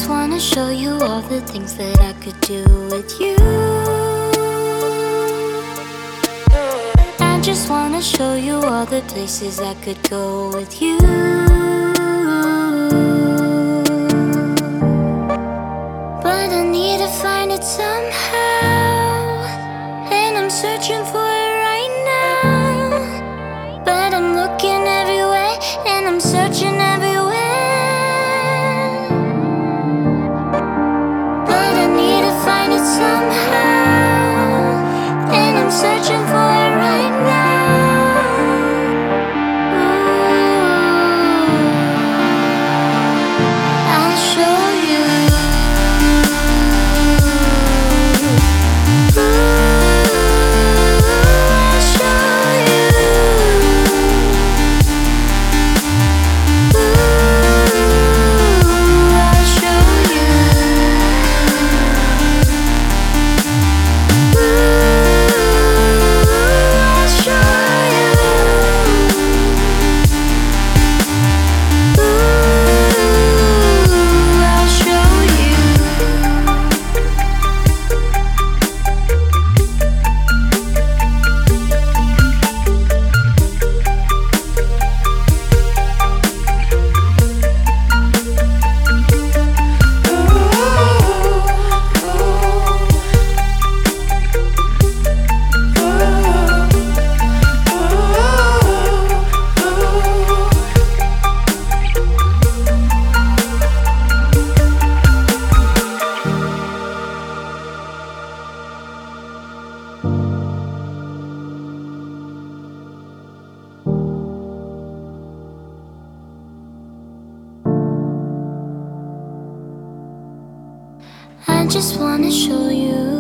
just wanna show you all the things that I could do with you. I just wanna show you all the places I could go with you. But I need to find it somehow, and I'm searching for it right now. But I'm looking everywhere, and I'm searching everywhere. But I need to find it somehow, and I'm searching for it right now. Ooh, I'll show you. Ooh, I'll show you. Ooh, I'll show you. Ooh, I'll show you. Ooh, I'll show you. I just wanna show you.